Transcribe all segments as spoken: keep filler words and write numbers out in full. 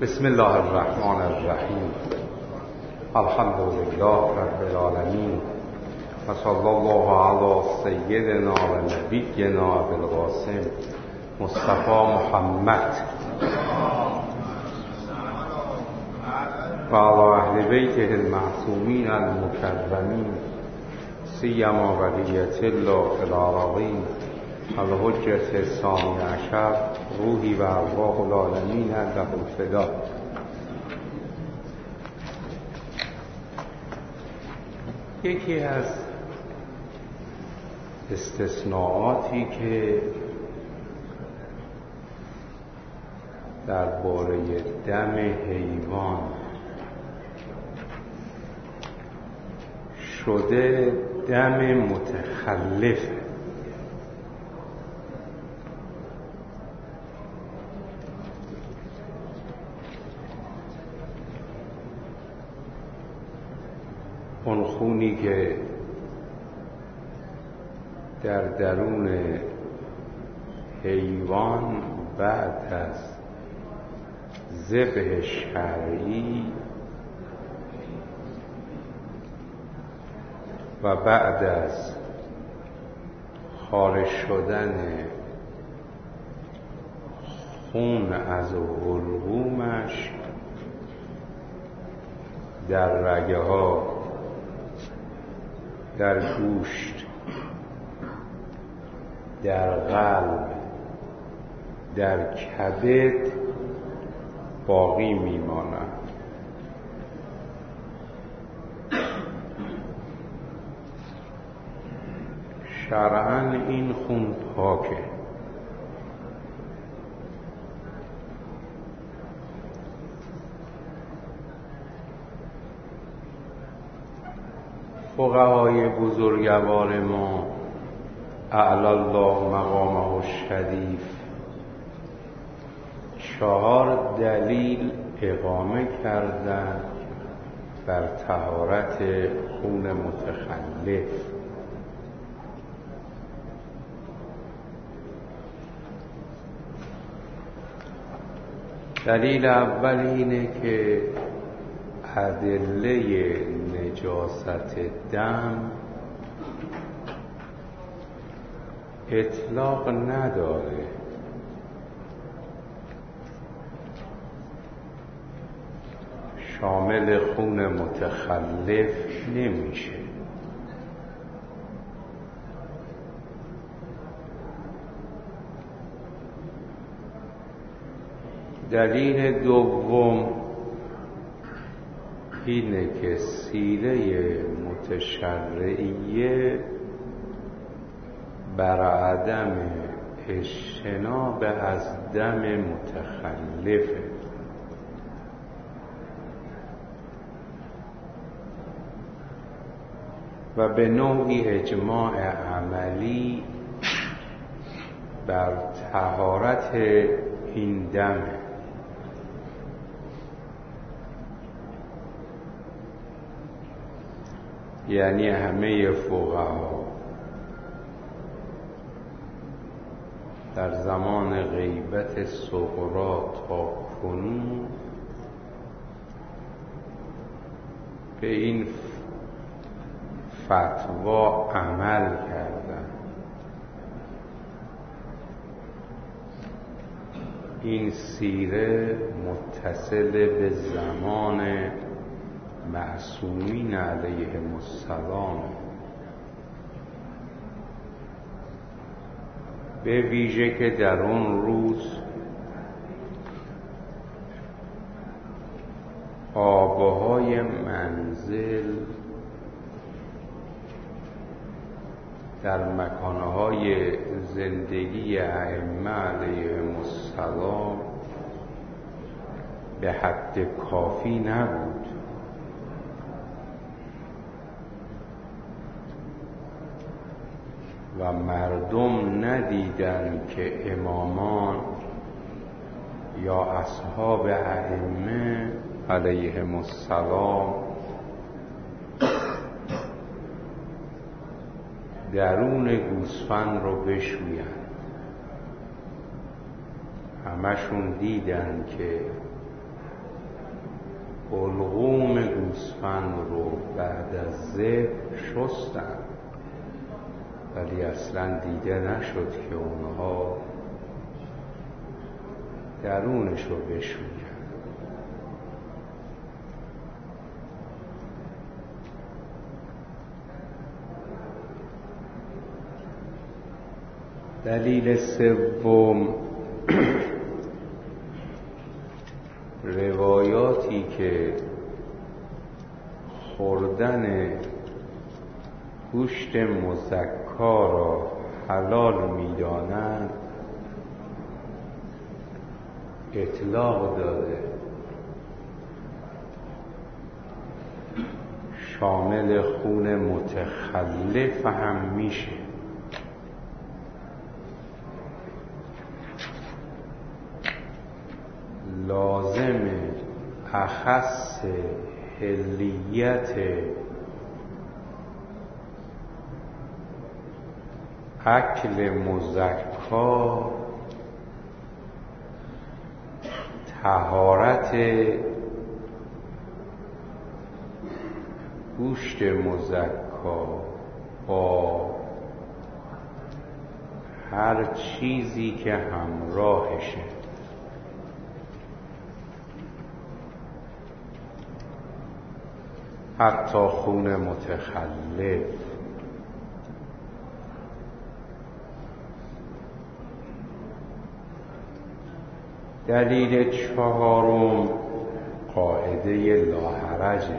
بسم الله الرحمن الرحیم. الحمد لله رب العالمین و صلی الله علی سیدنا و نبینا ابوالقاسم مصطفی محمد و علی اهل بیته المعصومین المکرمین سیما بقیة الله فی الارضین الحجة الثانی عشر روحی و ارواح العالمین له الفدا. یکی از استثناءاتی که درباره دم حیوان شده دم متخلفه. اون خونی که در درون حیوان بعد از ذبح شرعی و بعد از خارج شدن خون از حلقومش در رگه ها، در گوشت، در قلب، در کبد باقی میماند. شرعاً این خون پاکه. فقهای بزرگوار ما اعلی الله مقامه الشریف چهار دلیل اقامه کردند بر طهارت خون متخلف. دلیل اول اینه که ادله نجاست دم اطلاق نداره. شامل خون متخلف نمیشه. دلیل دوم اینه که سیره متشرعیه بر عدم اجتناب از دم متخلفه. و به نوعی اجماع عملی بر طهارت این دمه. یعنی همه فقها در زمان غیبت صغرا تا کنون به این فتوا عمل کردند. این سیره متصل به زمان معصومین علیهم السلام، به ویژه که در اون روز آبهای منزل در مکانهای زندگی ائمه علیهم السلام به حد کافی نبود. و مردم ندیدن که امامان یا اصحاب ائمه علیهم السلام درون گوسفند رو بشویند. همشون دیدن که حلقوم گوسفند رو بعد از ذبح شستن، ولی اصلا دیده نشد که اونها درونش رو بشوین. دلیل سوم، روایاتی که خوردن گوشت مزکا را حلال می‌دانند اطلاق داده، شامل خون متخلف هم میشه. لازم اخص حلیت اکل مزکا طهارت گوشت مزکا با هر چیزی که همراهشه. حتی خون متخلف. دلیل چهارم قاعده لاحرجه.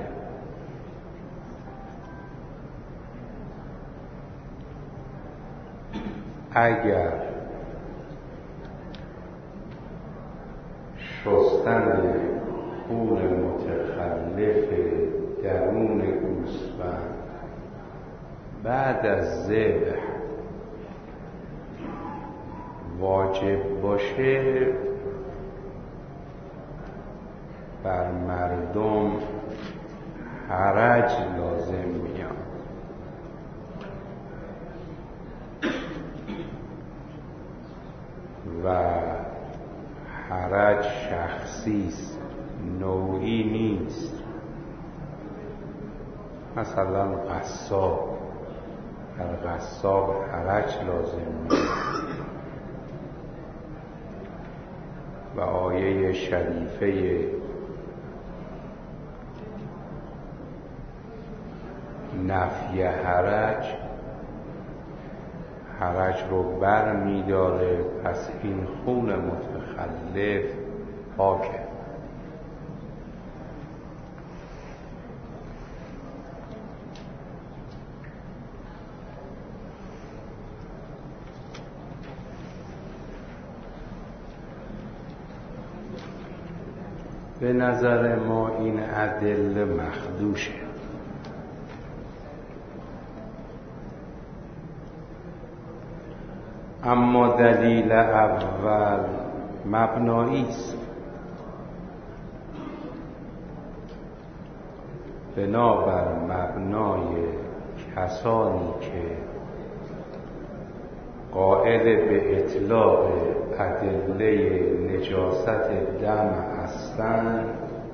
اگر شستن خون متخلف درون گوسفند بعد از ذبح واجب باشه، بر مردم حرج لازم میاد و حرج شخصی است، نوعی نیست. مثلا قصاب، در قصاب حرج لازم میاد و آیه شریفه نفی حرج حرج رو بر می داره. پس این خون متخلف پاکه. به نظر ما این ادله مخدوشه. اما دلیل اول مبنایی است. بنابر مبنای کسانی که قائل به اطلاق ادله نجاست دم هستند،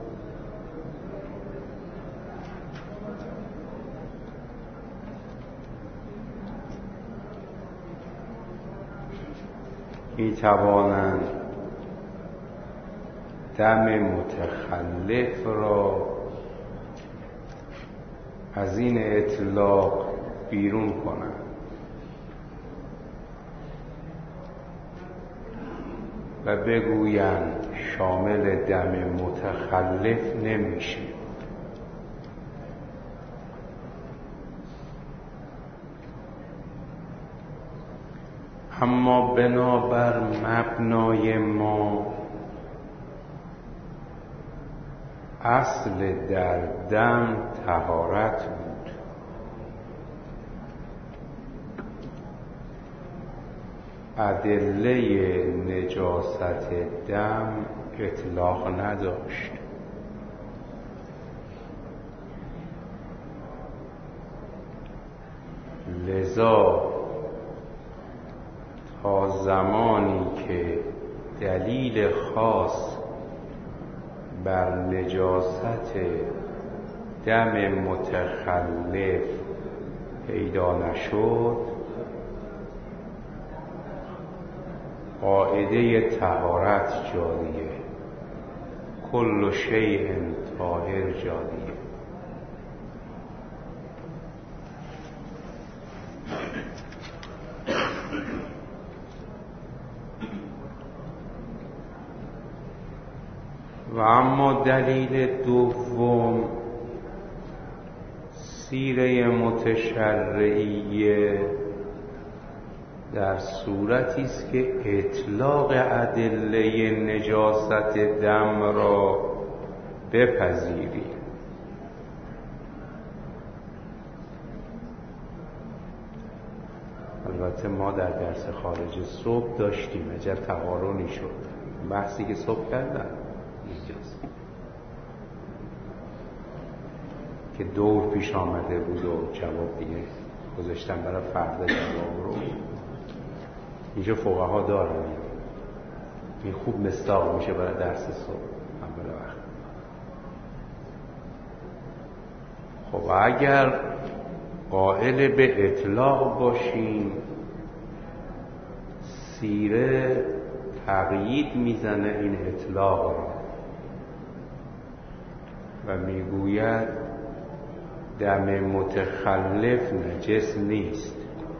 می توانند دم متخلف را از این اطلاق بیرون کنند و بگویند شامل دم متخلف نمیشه. اما بنابر مبنای ما اصل در دم طهارت بود. ادله نجاست دم اطلاق نداشت. لذا تا زمانی که دلیل خاص بر نجاست دم متخلف پیدا نشد، قاعده طهارت جاریه، کل شیء طاهر جاریه. و اما دلیل دوم سیره متشرعیه در صورتی است که اطلاق ادله نجاست دم را بپذیری. البته ما در درس خارج صبح داشتیم اگر تقارنی شد، بحثی که صبح کردن اینجاست که دور پیش آمده بود و جواب دیگه گذاشتن برای فردا جواب رو. اینجا فقها دارن، این خوب مصداق میشه برای درس صبح اول وقت. خب اگر قائل به اطلاق باشیم، سیره تقیید میزنه این اطلاق را و میگوید دم متخلف نجس نیست.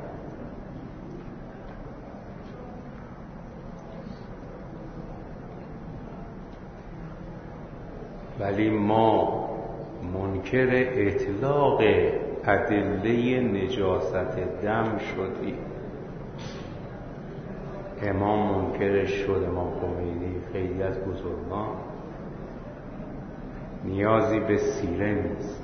ولی ما منکر اطلاق ادله نجاست دم شدیم. امام منکرش شد، امام خمینی، خیلی از بزرگان. نیازی به سیره نیست.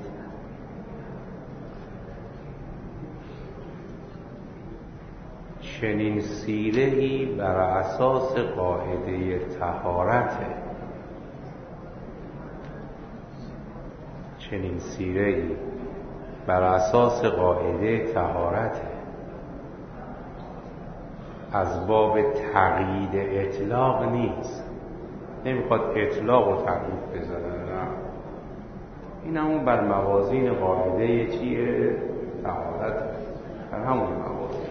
چنین سیره‌ای بر اساس قاعده طهارته. چنین سیره‌ای بر اساس قاعده طهارته، از باب تقیید اطلاق نیست. نمیخواد اطلاق و تقیید بزنه، نه، این همون بر موازین قاعده چیه؟ طهارت، بر همون موازین.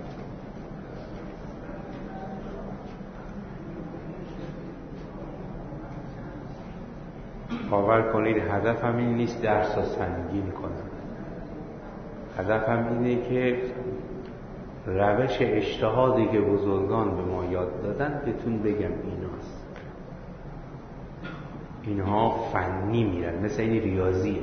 باور کنید هدفم این نیست درس رو سنگین کنم. هدفم اینه که روش اجتهادی که بزرگان به ما یاد دادن بهتون بگم ایناست. اینها فنی میرن، مثل این ریاضیه.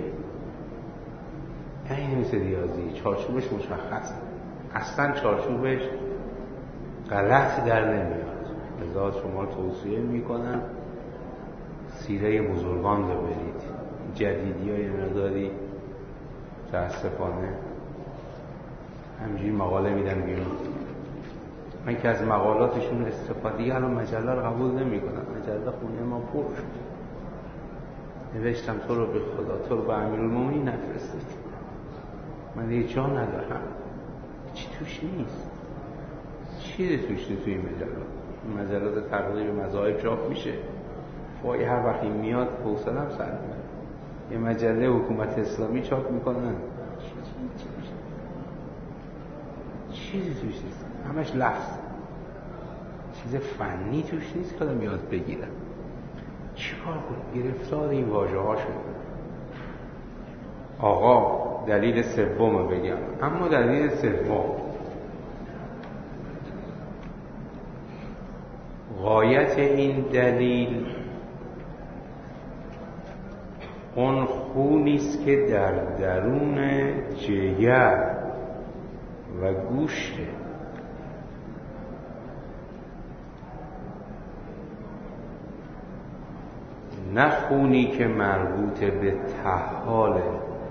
این مثل ریاضی، چارچوبش مشخصه، اصلا چارچوبش غلط در نمیاد. لذا شما توصیه میکنم سیره بزرگان رو برید. جدیدی های نداری متاسفانه همینجوری مقاله میدن بیرون. من که از مقالاتشون استفاده الان مجله رو قبول نمی کنم. مجله خونه ما پر شد. نوشتم تو رو به خدا، تو رو به امیرالمومنین نفرستید. من دیگه جا ندارم. چی توش نیست؟ چی توش نیست توی این مجلات؟ مجلات تقریب مذاهب چاپ میشه. وای هر وقتی میاد حوصله‌ام سر میبره. یه مجله حکومت اسلامی چاپ میکنن، چیزی توش نیست، همش لفظ، چیز فنی توش نیست که آدم یاد بگیرم. چیکار کنم؟ گرفتار این واژه ها شد. آقا دلیل سوم بگم. اما دلیل سوم غایت این دلیل اون خونی است که در درون جگر و گوشته. نه خونی که مربوط به طحاله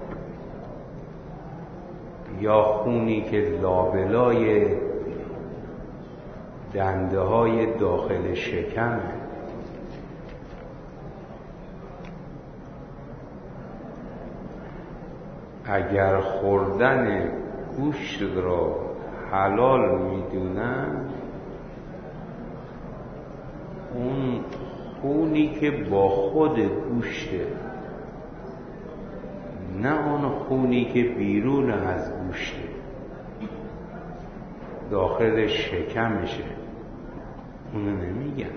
یا خونی که لابلای دنده های داخل شکمه. اگر خوردن گوشت را حلال میدونن، اون خونی که با خود گوشته، نه آن خونی که بیرون از گوشته، داخل شکمشه، اونو نمیگن.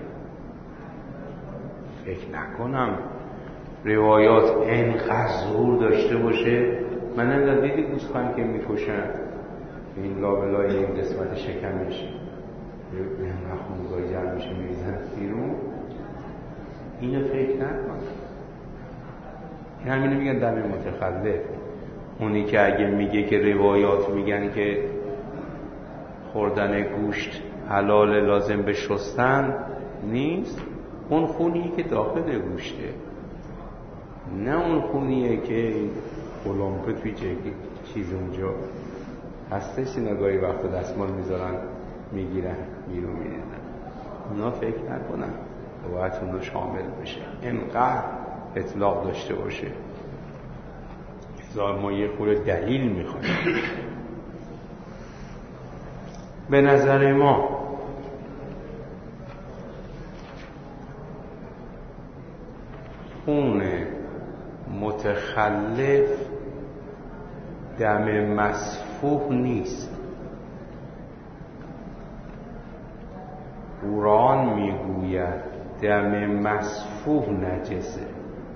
فکر نکنم روایات اینقدر ظهور داشته باشه. من نمیدونم دیدی گوسفند که میکشن این لابلای این قسمت شکمش اینقدر خونگاهی جمع میشه میریزن بیرون؟ اینو فکر نکن. این همینو میگن دم متخلف. اونی که اگه میگه که روایات میگن که خوردن گوشت حلال لازم به شستن نیست، اون خونیه که داخل گوشته، نه اون خونیه که بلومپه توی چیز اونجا هستش. سینگاهی وقت دستمال میذارن میگیرن بیرون میریزن. اونا فکر نکنن باید اون رو شامل بشه، اینقدر اطلاق داشته باشه. ما یه خورده دلیل میخوایم. به نظر ما خون متخلف دم مسفوح نیست. قرآن میگوید دم مسفوح نجسه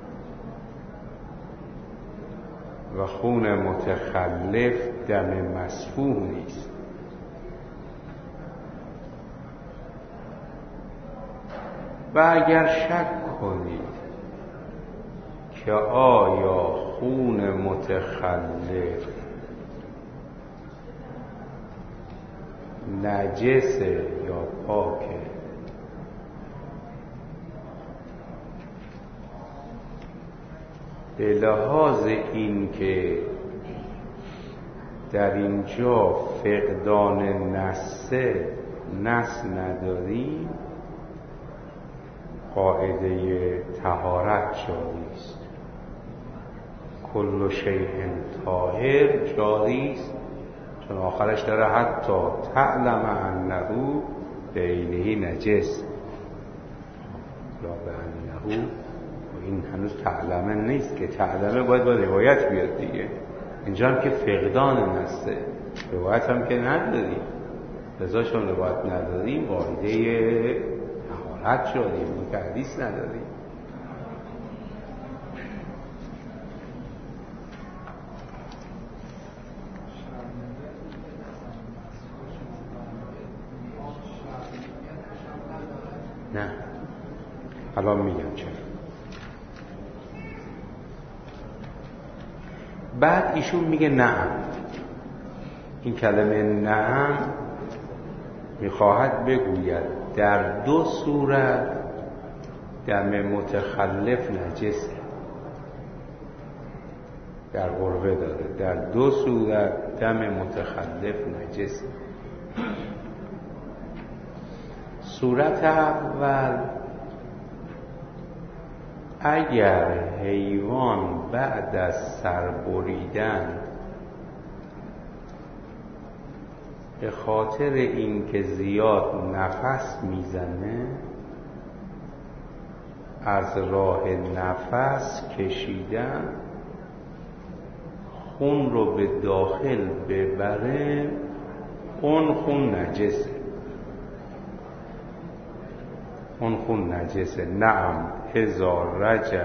و خون متخلف دم مسفوح نیست. و اگر شک کنید که آیا خون متخلف نجسه یا پاکه، به لحاظ این که در اینجا فقدان نسه نس نداریم، قاعده طهارت جاری است. کل شیء طاهر جاری است، چون آخرش داره حتی تعلم انه بعینه نجس. لا به انه، این هنوز تعلمه نیست که تعلمه باید با روایت بیاد دیگه. اینجا هم که فقدان نسته، روایت هم که نداریم، لذا چون روایت نداریم قاعده طهارت شدیم، اون که حدیث نداریم. نه الان میگم چرا. بعد ایشون میگه نعم. این کلمه نعم میخواهد بگوید در دو صورت دم متخلف نجسه. در قربه داره در دو صورت دم متخلف نجسه. صورت اول، اگر حیوان بعد از سر بریدن به خاطر اینکه زیاد نفس میزنه از راه نفس کشیدن خون رو به داخل ببره، اون خون نجسه. اون خون نجسه. نعم هزار رجع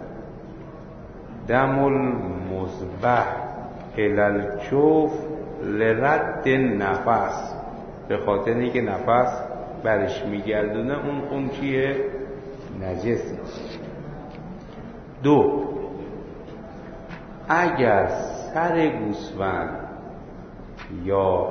دم المذبح الی الجوف لرد نفس، به خاطر اینکه نفس برش میگردونه اون خون چیه؟ نجسه. دو، اگر سر گوسفند یا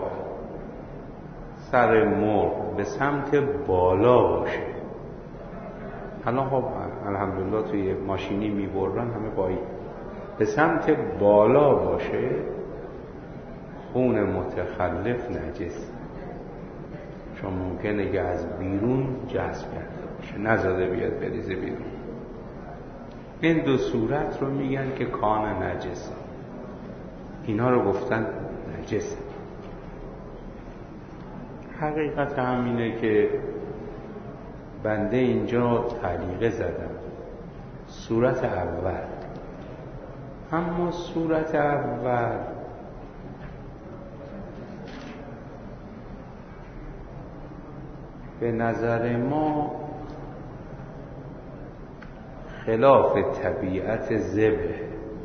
سر مرغ به سمت بالا باشه، الان خب الحمدلله توی ماشینی میبرن همه بایی، به سمت بالا باشه خون متخلف نجس، چون ممکنه که از بیرون جذب کرده باشه، نزده بیاد بریزه بیرون. این دو صورت رو میگن که کان نجس، اینا رو گفتن نجس. حقیقت همینه که بنده اینجا تعلیقه زدم صورت اول، اما صورت اول به نظر ما خلاف طبیعت ذبح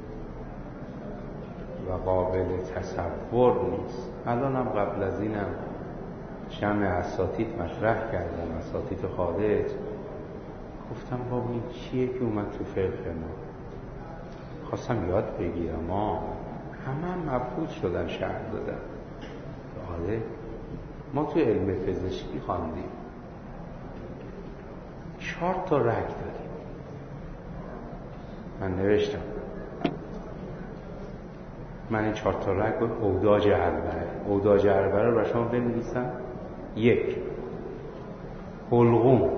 و قابل تصور نیست. الان هم قبل از اینم جمع اساتید مطرح کردم، اساتید خارج، گفتم بابا این چیه که اومد تو فقه ما؟ خواستم یاد بگیرم، ما همه هم مبهوت شدن، شرح دادن. آره ما تو علم پزشکی خواندیم چهار تا رگ داریم. من نوشتم من این چهار تا رگ رو اوداج اربعه اوداج اربعه رو شما بنویسم. یک، حلقوم.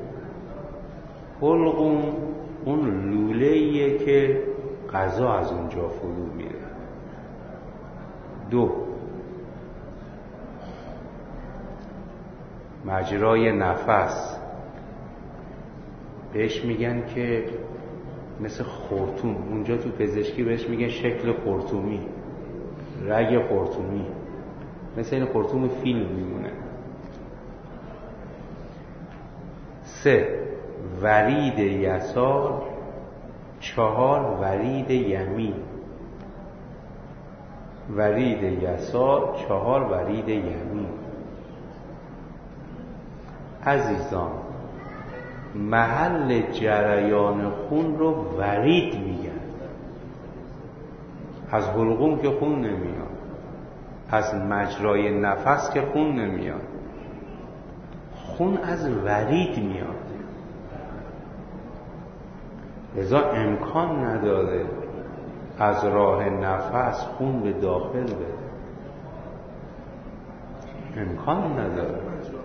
حلقوم اون لوله‌ایه که غذا از اونجا فرو میره. دو، مجرای نفس، بهش میگن که مثل خرطوم، اونجا تو پزشکی بهش میگن شکل خرطومی، رگ خرطومی، مثل این خرطوم فیل میمونه. سه، ورید یسار. چهار، ورید یمین. ورید یسار، چهار، ورید یمین. عزیزان محل جریان خون رو ورید میگن. از حلقوم که خون نمیاد، از مجرای نفس که خون نمیاد، خون از ورید میاد. لذا امکان نداره از راه نفس خون به داخل بره، امکان نداره.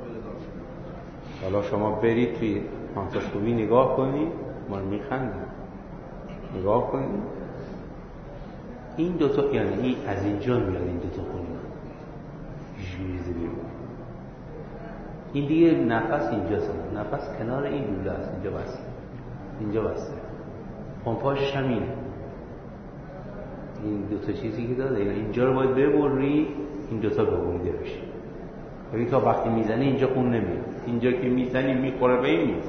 حالا شما برید توی مانتاسکوپی نگاه کنید، ما میخندن، نگاه کنید این دوتا، یعنی این از اینجا میاد، این دوتا خون جیزی بیرون، این دیگه نفس اینجاست، نفس کنار این لوله است، اینجا بسته، اینجا بسته، پمپاژش همینه. این دوتا چیزی که داده، یعنی اینجا رو باید ببری، این دوتا ببریده بشه. یعنی تا وقتی میزنی اینجا خون نمیاد، اینجا که میزنی میخوره به این میز.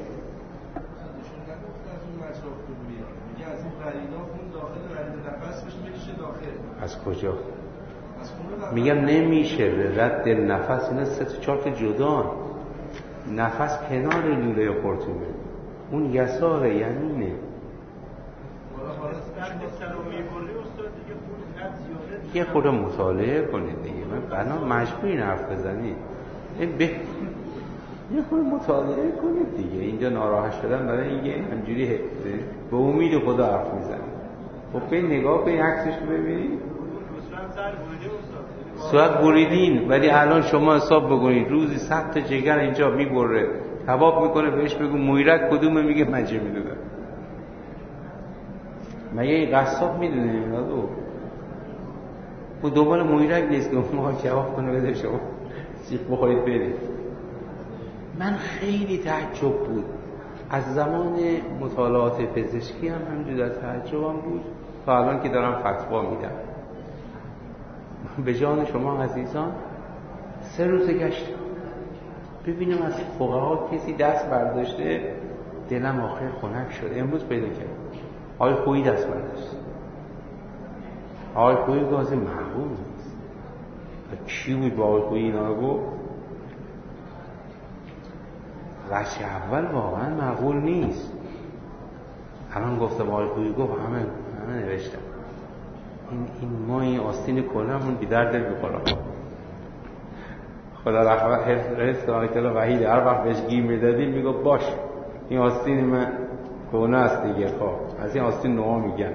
از کجا؟ میگم نمیشه به رد نفس، اینا سه تا چهار تا جدان. نفس کنار لوله خرطومه، اون یسار یمینه. یه خورده مطالعه کنید دیگه، من بنا مجبورین حرف بزنید، به یه خورده مطالعه کنید دیگه. اینجا ناراحت شدن برای اینکه همجوری به امید خدا حرف میزنید. خب به نگاه به عکسش رو ببینید، صورت بریدین، ولی الان شما حساب بکنید روزی صد تا جگر اینجا میبره، کباب میکنه، بهش بگو مویرک کدومه، میگه مجه میدونم. مگه این قصاب میدونه اینا دو او دوباره مویرک نیست که اون ها کباب کنه بده شما سیخ بخواهید برید. من خیلی تعجب بود از زمان مطالعات پزشکی، هم همجور در تعجبم بود تا الان که دارم فتوا میدم. به جان شما عزیزان سه روز گشتم ببینم از فقها کسی دست برداشته، دلم آخر خنک شد. امروز پیدا کردم آقای خویی دست برداشت. آقای خویی گاز معقول نیست. چی بود با آقای خویی اینا رو گفت؟ وجه اول واقعا معقول نیست. الان گفتم آقای خویی گفت، همه همه نوشتم این این ما این آستین کلمون بی درد دل می‌خوره. خدا رحمت حفظ آقای تعالی وحید هر وقت بهش گیر میدادیم میگفت باش این آستین من کونه است دیگه، خب از این آستین نوها میگن.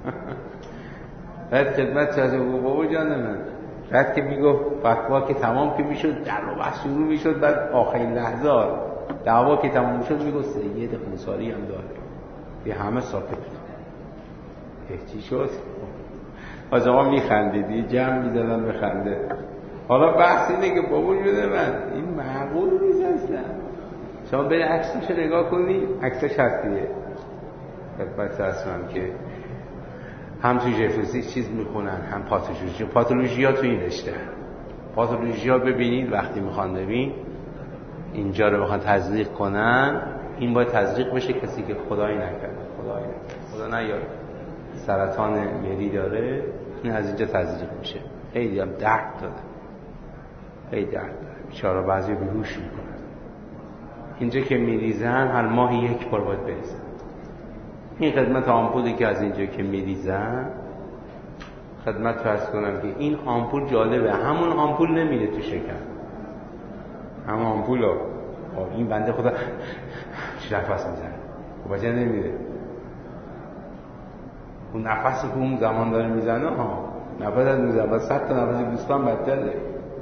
بعد خدمت چه از اون بابا جان من بعد که میگفت فتوا که تمام که میشد، در رو بحث شروع میشد، بعد آخرین لحظه دعوا که تمام میشد میگفت سید خونساری هم داره، به همه ساکت بود. چی شد؟ از آقا میخندیدی، جمع میزدن به خنده. حالا بحث اینه که بابا جونه من این معقول نیست اصلا. شما برید عکسش نگاه کنید، عکسش هستیه خدمت هستم که هم توی جفرسی چیز میخونن هم پاتولوژی. پاتولوژی ها تو این رشته، پاتولوژی ها ببینید وقتی میخوان ببین اینجا رو بخوان تزریق کنن، این باید تزریق بشه کسی که خدایی نکرده، خدایی نکرده، خدا نیاره سرطان معده داره، این از اینجا تزریق میشه. خیلی هم درد داره، خیلی درد داره، بیچاره بعضی بیهوش میکنن. اینجا که میریزن هر ماهی یک بار باید بریزن. این خدمت آمپولی که از اینجا که میریزن، خدمت فرض کنم که این آمپول جالبه، همون آمپول نمیره تو شکم، همون آمپول ها این بنده خدا چه نفس میزنه و بچه نمیره. اون نفسی که اون زمان داره میزنه ها نفس از میزنه و صد تا نفسی دوستان بدتره.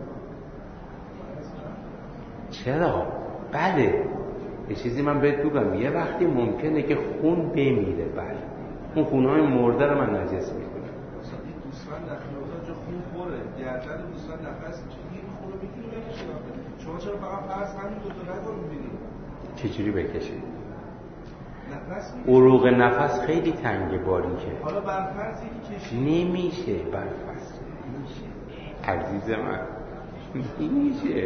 چرا؟ بله یه چیزی من بهت بگم، یه وقتی ممکنه که خون بمیره، بله اون خونهای مرده رو من نجس میکنم. دوستان داخل اتاق جا خون خوره، گردن دوستان نفس این خون رو میتونه بکشه. شما چرا فقط فرض همین دو تا رگ رو میبینید؟ چجوری بکشه؟ نفس عروق نفس خیلی تنگه باریکه. حالا برفرض یکی کشید نمیشه، برفرض نمیشه عزیز من، نمیشه.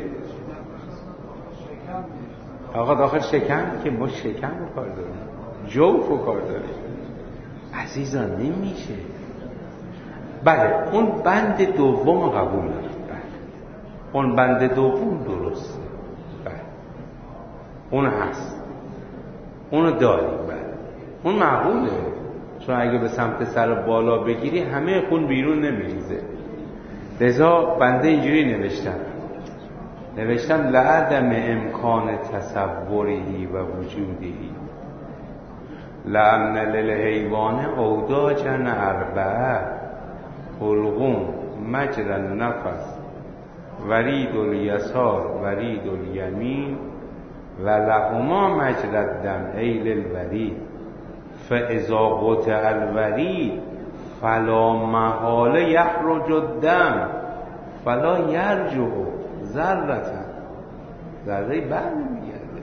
آقا داخل شکم که با شکم رو کار داریم، جوف رو کار داریم عزیزان، نمیشه. بله اون بند دوم قبول داریم، بله اون بند دوم درسته، بله اون هست، اونو داریم، بله اون معقوله، چون اگه به سمت سر بالا بگیری همه خون بیرون نمیریزه. لذا بنده اینجوری نوشتم نوشتم لعدم امکان تصوری و وجودی لأن للحیوان اوداجا اربعه حلقوم مجرى النفس ورید الیسار ورید الیمین و لهما مجرى الدم ای للورید فاذا قطع الورید فلا محاله یخرج الدم فلا یرجع ذره‌تن، ذره بر نمیگرده،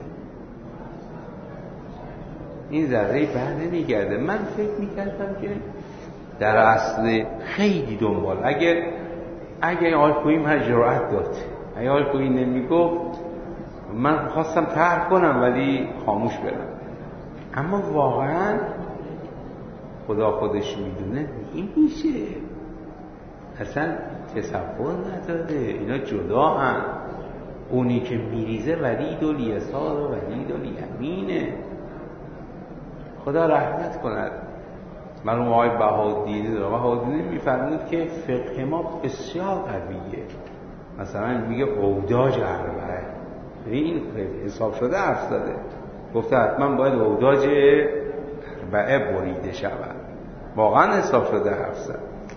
این ذره بر نمیگرده. من فکر میکردم که در اصل خیلی دنبال اگر اگر آلکویی من جرأت داد، اگر آلکویی نمیگفت من خواستم طرح کنم ولی خاموش برم، اما واقعا خدا خودش میدونه این میشه، اصلا تصور نداره، اینا جدا هم. اونی که میریزه ورید الیسار و ورید الیمینه. خدا رحمت کند مرحوم آقای بهاءالدین داره، بهاءالدین میفرمود که فقه ما بسیار قویه، مثلا میگه اوداج اربعه، این حساب شده حرف زده، گفته حتما باید اوداج اربعه بریده شود، واقعا حساب شده حرف زده.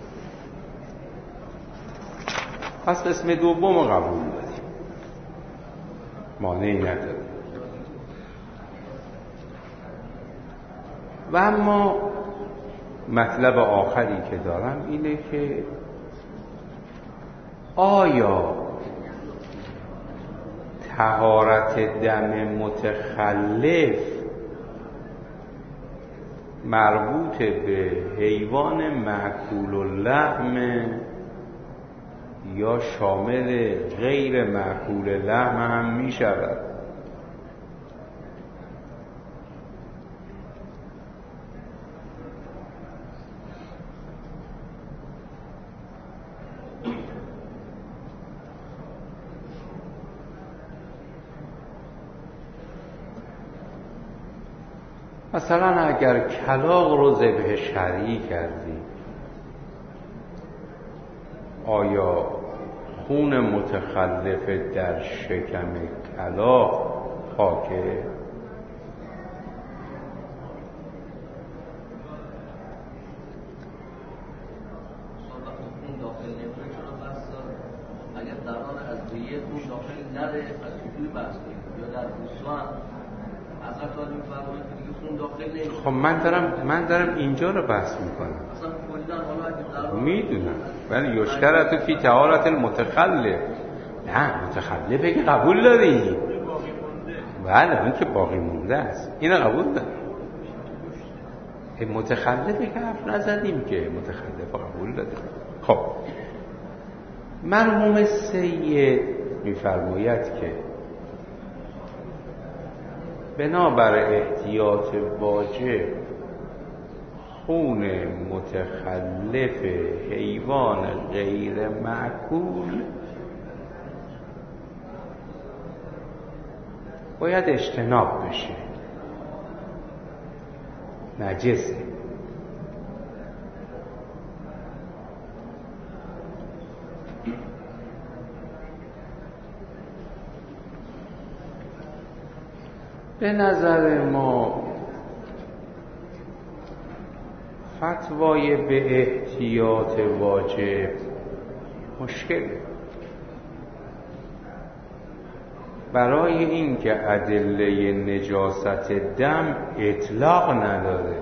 پس قسم دوم قبول داریم، مانعی نداره. و اما مطلب آخری که دارم اینه که آیا طهارت دم متخلف مربوط به حیوان مأکول اللحم یا شامل غیر مأکول لحم هم می شود؟ مثلا اگر کلاغ رو ذبح شرعی کردی، آیا خون متخلف در شکم کلاغ پاکه؟ اگر دران از دیه خون داخل نره از چجوری بحث کنیم؟ یا در بوسوان اصلا تا میفرمایید که دیگه خون داخل نمیشه. خب من دارم من دارم اینجا رو بحث میکنم. اصلا کلیدن حالا اگه دران میدونم ولی یشکرت فی طهارت المتخلف، نه متخلفه که قبول داری، بله اون که باقی مونده است، این قبول دارم. متخلفی که حرف نزدیم که متخلف قبول دادیم. خب مرحوم سید میفرماید که بنابر احتیاط واجب خون متخلف حیوان غیر مأکول باید اجتناب بشه، نجسه. به نظر ما فتوای به احتیاط واجب مشکل برای این که ادله نجاست دم اطلاق نداره.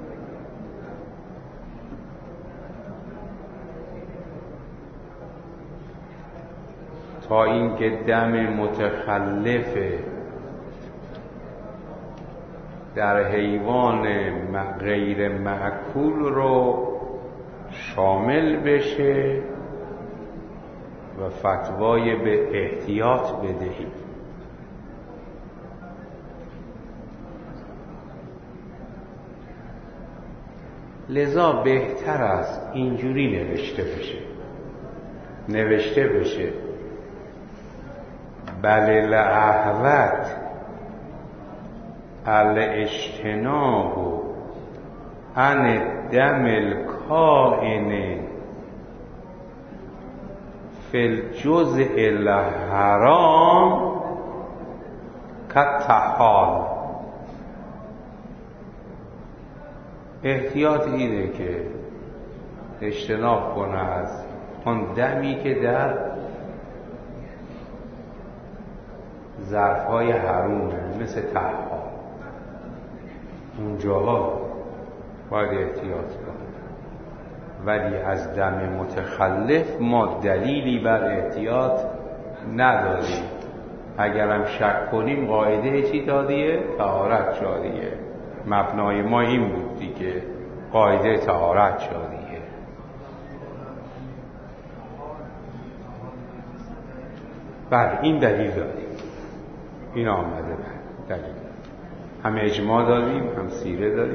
تا اینکه دم متخلف در حیوان غیر مأکول رو شامل بشه و فتوای به احتیاط بدهید. لذا بهتر است اینجوری نوشته بشه نوشته بشه بل لعهوت الاجتناب عن دم الکائن فی الجزء الحرام کالطحال. احتیاط اینه که اجتناب کنه از آن دمی که در ظرفهای حرومه، مثل طحال، اونجاها باید احتیاط کنه. ولی از دم متخلف ما دلیلی بر احتیاط نداریم. اگرم شک کنیم قاعده چی دادیه؟ طهارت جاریه. مبنای ما این بود دیگه، قاعده طهارت جاریه. بله این دلیل داریم، این آمده بر دلیل. هم اجماع داریم هم سیره داریم.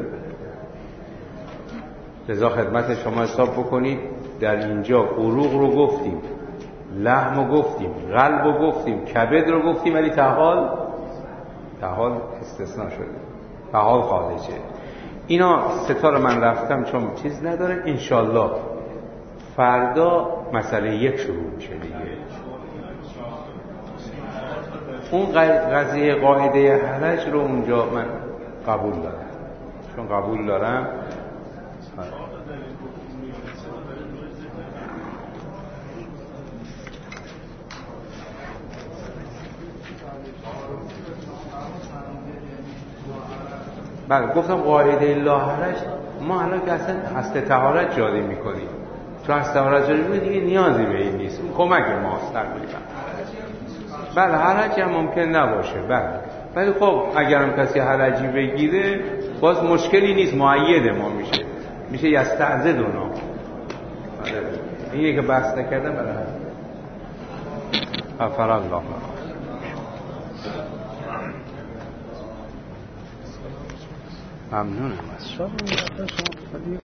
لذا خدمت شما حساب بکنید در اینجا عروق رو گفتیم، لحم رو گفتیم، قلب رو گفتیم، کبد رو گفتیم، ولی طحال طحال استثناء شده، طحال خارجه. اینا ستا رو من رفتم چون چیز نداره. انشالله فردا مسئله یک شروع میشه دیگه. اون قضیه قاعده حرج رو اونجا من قبول دارم، چون قبول دارم بله گفتم قاعده لا حرج. ما الان که اصلا اصل طهارت جاری میکنیم، چون اصل طهارت جاری میکنیم دیگه نیازی به این نیست، اون کمک ماست تقریبا. بله حرج هم ممکن نباشه، بله، ولی خب اگرم کسی حرجی بگیره باز مشکلی نیست، مؤید ما میشه میشه یستعذدنا. اینه که بحث نکردم برای غفر الله. ممنونم از شما.